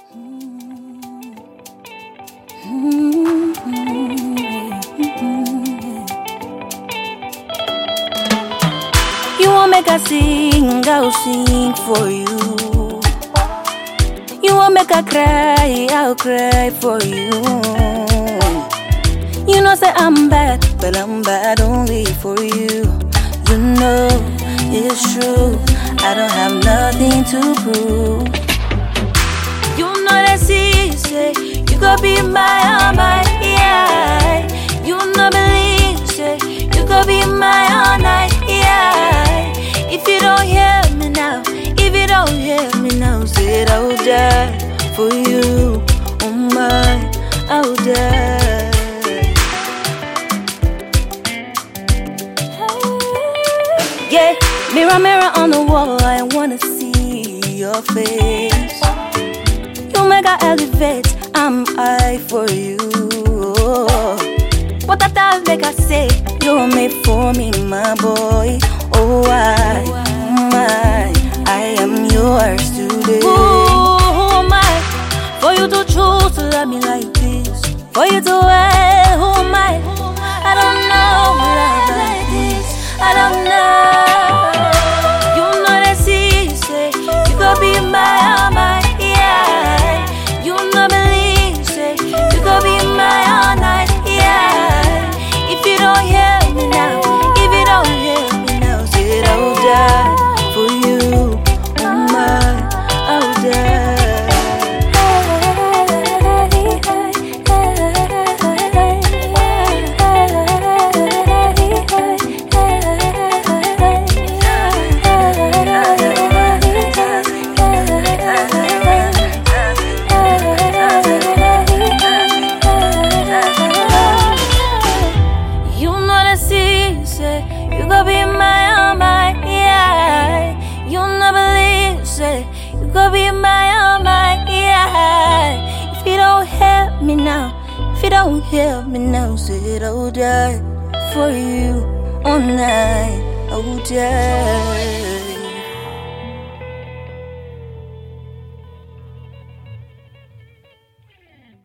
You won't make her sing, I'll sing for you. You won't make her cry, I'll cry for you. You know say I'm bad, but I'm bad only for you. You know it's true, I don't have nothing to prove. You know that she say you could be my yeah. You know believe say you could be my all night, yeah. If you don't hear me now, if you don't hear me now, say I will die for you, oh my, I will die. Yeah, mirror, mirror on the wall, I wanna see your face. You make her elevate, I'm high for you. What I make her say, you're made for me, my boy. Oh, I am yours today. Who am I for you to choose to love me like this? For you to who am I? I don't know love like this. I don't know. You know that she say you could be my yeah. You know believe say you could be my all night, yeah. If you don't hear me now, if you don't hear me now, say I will die for you, oh my, I will die. You could be my yeah. You never believe, say you could be my yeah. If you don't hear me now, if you don't hear me now, say I will die for you all night. I will die.